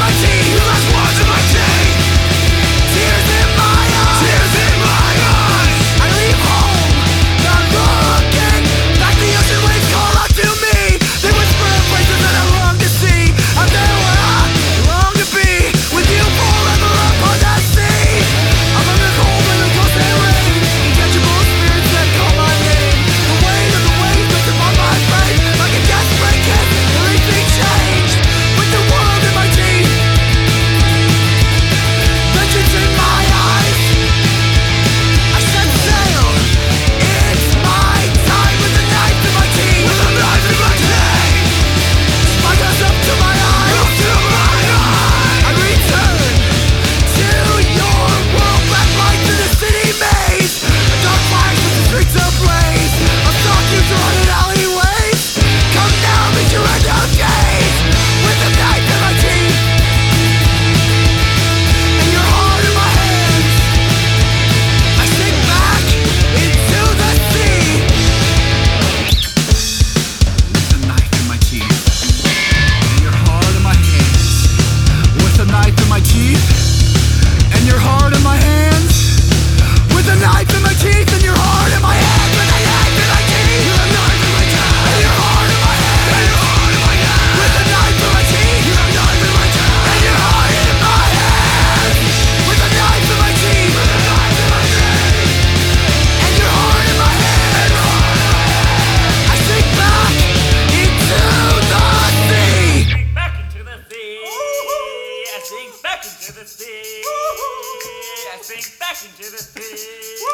sink back into the sea.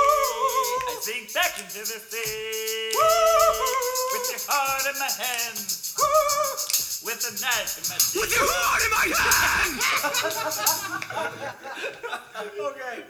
I sink back into the sea. With your heart in my hands. With a knife in my teeth. With your heart in my hand! Okay.